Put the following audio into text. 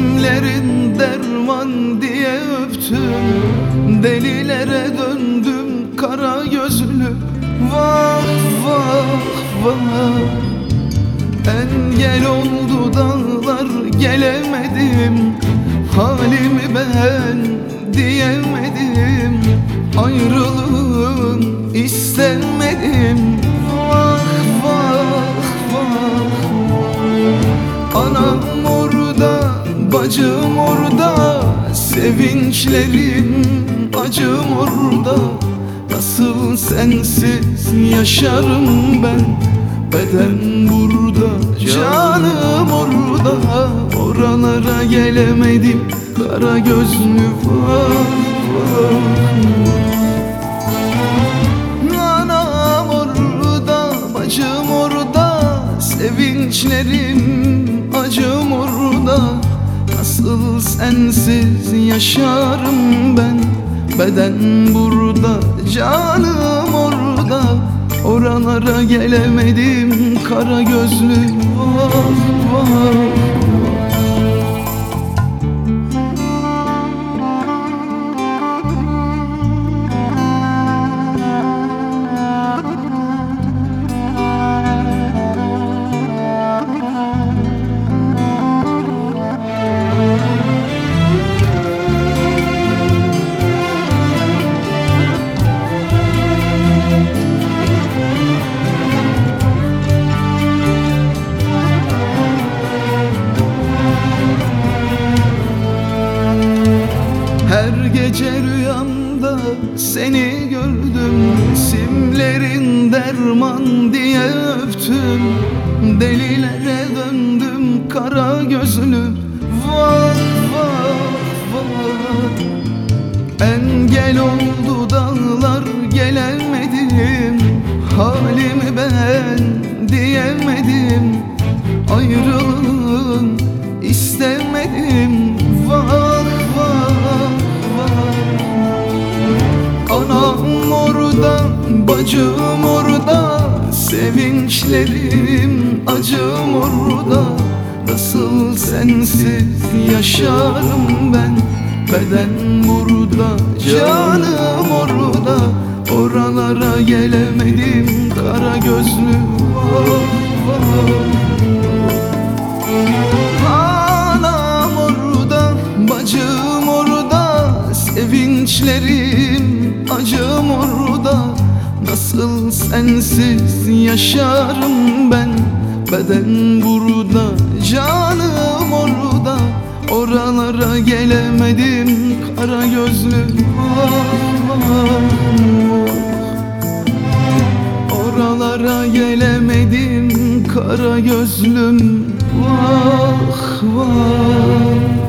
Simlerin derman diye öptüm, delilere döndüm kara gözlü. Vah vah vah, engel oldu dağlar, gelemedim. Halimi ben diyemedim, ayrılığın istemedim. Vah vah vah, anam orada, bacım orada, sevinçlerim, acım orada. Nasıl sensiz yaşarım ben? Beden burada, canım orada. Oralara gelemedim, kara gözlü vah vah. Anam orada, bacım orada, sevinçlerim, acım orada. Nasıl sensiz yaşarım ben? Beden burada, canım orada. Oralara gelemedim, kara gözlü vah vah. Her gece rüyamda seni gördüm, simlerin derman diye öptüm, delilere döndüm kara gözlü. Vah vah vah, engel oldu dağlar, gelemedim. Halimi ben diyemedim, ayrılığın istemedim. Vah vah vah, anam orada, bacım orada, sevinçlerim, acım orada. Nasıl sensiz yaşarım ben? Beden burada, canım orada. Oralara gelemedim, kara gözlü vah vah. Anam orada, bacım orada, sevinçlerim, acım orada. Nasıl sensiz yaşarım ben? Beden burada, canım orada. Oralara gelemedim, kara gözlü vah vah. Oralara gelemedim, kara gözlüm vah vah.